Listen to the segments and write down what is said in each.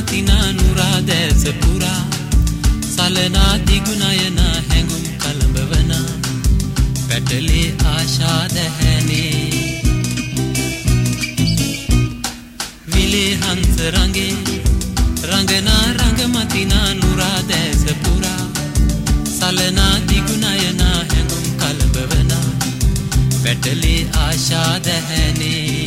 මතිනා නුරා දැස පුරා සලනා දිගුණයන හැඟුම් කලඹවන පැටලේ ආශා දැහැනේ විලේ හංස රංගේ රංගනා රංග මතිනා නුරා දැස පුරා සලනා දිගුණයන හැඟුම් කලඹවන පැටලේ ආශා දැහැනේ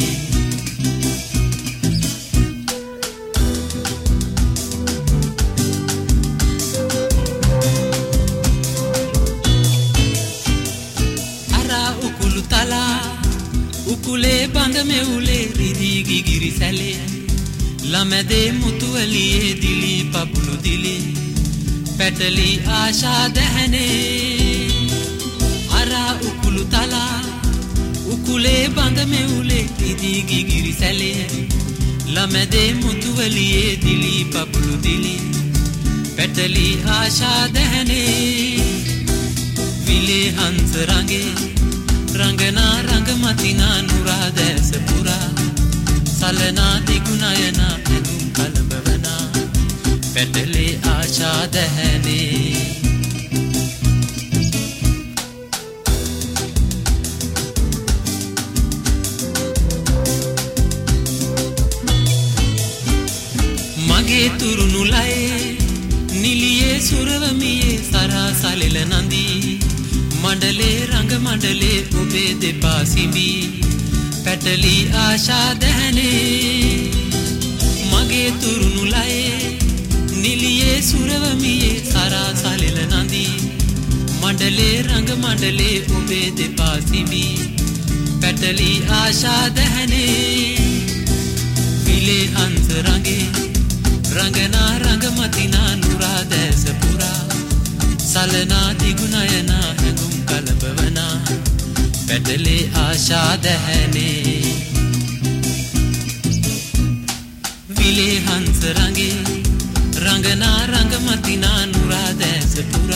උකුලේ බඳ මෙවුලේ රිදී ගිගිරි සැලේ ළමැදේ මුතුවලියේ දිලි පබුළු දිලි පැටලි ආශා දැහැනේ අරා උකුළු තලා උකුලේ බඳ මෙවුලේ රිදී ගිගිරි සැලේ ළමැදේ මුතුවලියේ දිලි පබුළු දිලි පැටලි ආශා දැහැනේ විලේ හංස රංගේ රංගනා රංග මතිනා නුරා දැස පුරා සලනා දිගුණයන හැඟුම් කලඹවන පැටලේ ආශා දැහැනේ මගේ තුරුණු ලයේ නිලියේ සුරවමියේ සරා සලෙල නදී මණ්ඩලේ රංග මණ්ඩලේ ඔබේ දෙපා සිඹි පැටලි ආශා දැහැනේ මගේ තුරුණු ලයේ නිලියේ සුරවමියේ සරා සලෙල නදී මණ්ඩලේ රංග මණ්ඩලේ ඔබේ දෙපා සිඹි පැටලි ආශා දැහැනේ විලේ හංස රංගේ රංගනා රංග මතිනා නුරා දැස පුරා සලනා දිගුණයන හැඟුම් කලඹවන පැටලේ ආශා දැහැනේ විලේ හංස රංගේ රංගනා රංග මතිනා නුරා දැස පුරා